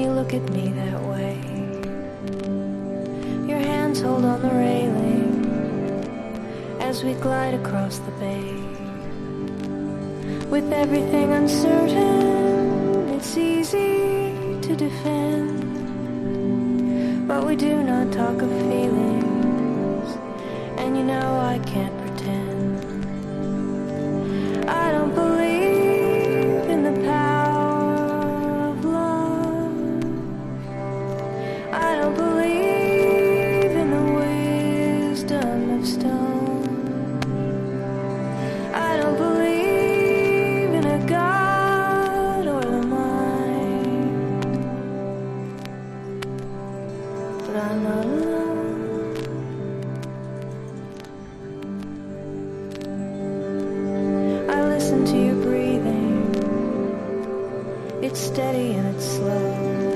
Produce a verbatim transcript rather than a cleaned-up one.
you look at me that way. Your hands hold on the railing as we glide across the bay. With everything uncertain, it's easy to defend, but we do not talk of feelings, and you know I can't pretend. I don't believe in the power of love. I don't believe in the wisdom of stone. I don't believe in a God or the mind, but I'm not alone. I listen to your breathing. It's steady and it's slow.